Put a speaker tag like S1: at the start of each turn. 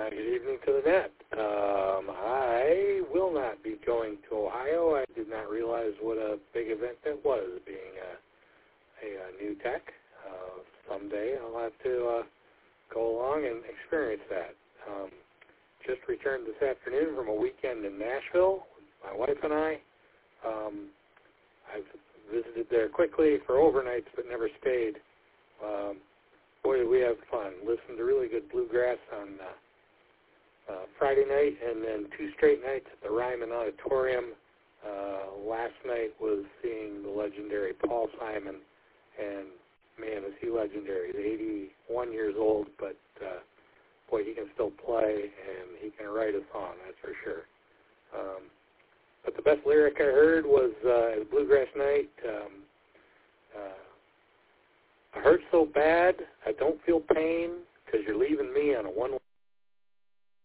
S1: Good evening to the net. I will not be going to Ohio. I did not realize what a big event that was, being a new tech. Someday I'll have to go along and experience that. Just returned this afternoon from a weekend in Nashville, my wife and I. I've visited there quickly for overnights but never stayed. Boy, did we have fun. Listened to really good bluegrass on Friday night, and then 2 straight nights at the Ryman Auditorium. Last night was seeing the legendary Paul Simon, and man, is he legendary. He's 81 years old, but boy, he can still play, and he can write a song, that's for sure. But the best lyric I heard was at Bluegrass Night, I hurt so bad, I don't feel pain, because you're leaving me on a one-way